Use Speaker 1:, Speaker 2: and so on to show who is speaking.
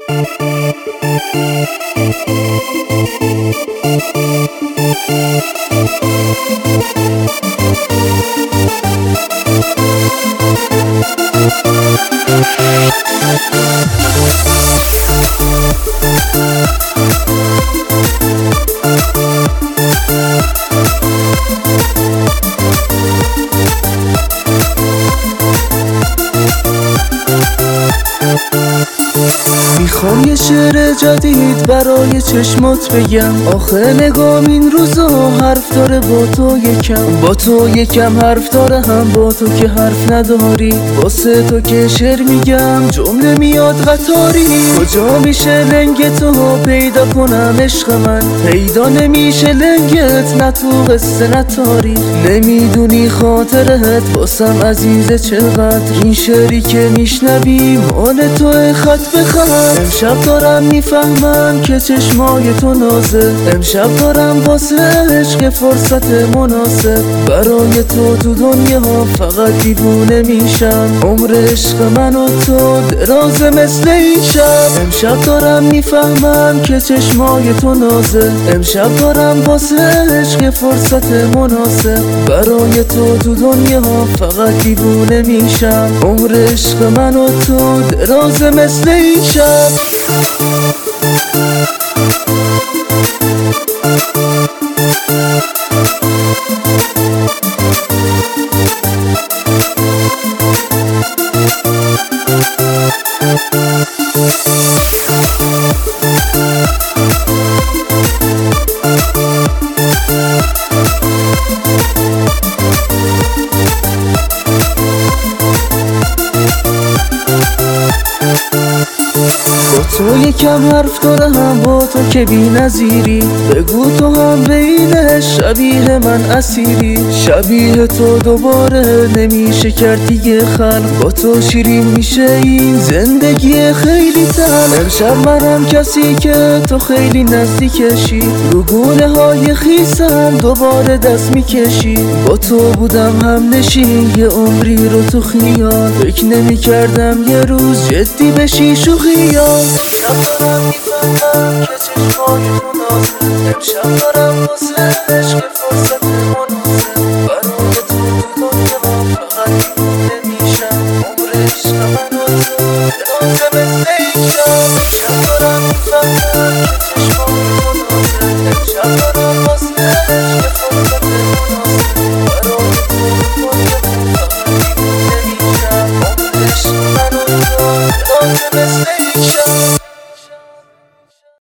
Speaker 1: میخوام یه شعر جدید برای چشمات بگم. آخه نگام این روزا حرف داره با تو یکم حرف داره، هم با تو که حرف نداری. واسه تو که شعر میگم جمله میاد قطاری. کجا میشه لنگ تو پیدا کنم عشق من؟ پیدا نمیشه لنگت، نه تو قصه نه تاریخ. نمیدونی خاطرت واسم عزیزه چقدر. این شعری که میشنوی مال تو خط به خط. امشب دارم میفهمم که چشمای تو نازه. امشب دارم واسه عشق فرصت مناسب. برای تو دنیا فقط دیوونه میشم. عمر عشق من و تو درازه مثل این شب. امشب دارم میفهمم که چشمای تو نازه. امشب دارم واسه عشق فرصت مناسب. برای تو دنیا فقط دیوونه میشم. عمر عشق من و تو درازه مثل این شب. تو یکم حرف داره، هم با تو که بی نظیری. بگو تو هم بینه شبیه من اسیری. شبیه تو دوباره نمیشه کرد دیگه خلق. با تو شیرین میشه این زندگی خیلی تلخ. امشب منم کسی که تو خیلی نزدیکشی. رو گونه های خیسم دوباره دست میکشی. با تو بودم هم نشین یه عمری رو تو خیال. فکر نمی کردم یه روز جدی بشی شوخیال. امشب دارم میفهمم که چشمای تو نازه. امشب دارم واسه عشق فرصت مناسب. برای تو دنیا فقط دیوونه میشم. عمر عشق من و تو درازه مثل این شب. امشب دارم میفهمم که چشمای